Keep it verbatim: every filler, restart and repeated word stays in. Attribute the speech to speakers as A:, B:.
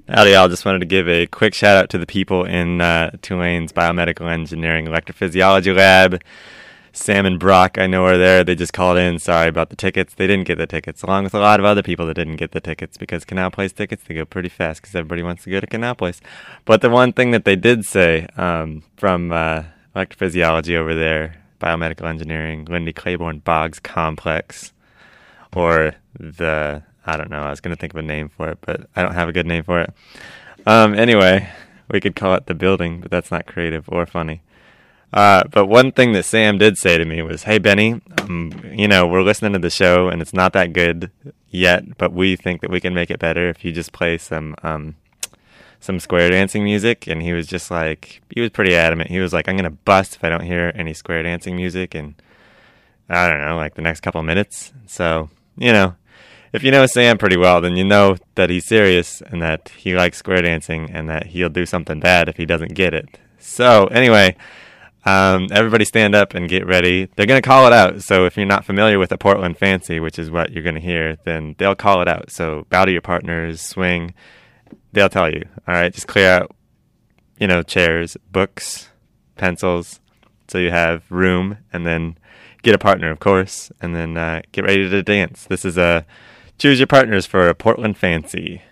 A: Howdy, y'all. Just wanted to give a quick shout out to the people in uh, Tulane's Biomedical Engineering Electrophysiology Lab. Sam and Brock, I know, are there. They just called in. Sorry about the tickets. They didn't get the tickets, along with a lot of other people that didn't get the tickets, because Canal Place tickets, they go pretty fast because everybody wants to go to Canal Place. But the one thing that they did say um, from uh, electrophysiology over there, Biomedical Engineering, Lindy Claiborne Boggs Complex, or the... I don't know. I was going to think of a name for it, but I don't have a good name for it. Um, anyway, we could call it The Building, but that's not creative or funny. Uh, but one thing that Sam did say to me was, hey, Benny, um, you know, we're listening to the show, and it's not that good yet, but we think that we can make it better if you just play some um, some square dancing music. And he was just like, he was pretty adamant. He was like, I'm going to bust if I don't hear any square dancing music in, I don't know, like the next couple of minutes. So, you know. If you know Sam pretty well, then you know that he's serious and that he likes square dancing and that he'll do something bad if he doesn't get it. So anyway, um, everybody stand up and get ready. They're going to call it out. So if you're not familiar with a Portland Fancy, which is what you're going to hear, then they'll call it out. So bow to your partners, swing. They'll tell you. All right, just clear out, you know, chairs, books, pencils, so you have room, and then get a partner, of course, and then uh, get ready to dance. This is a Choose your partners for a Portland Fancy.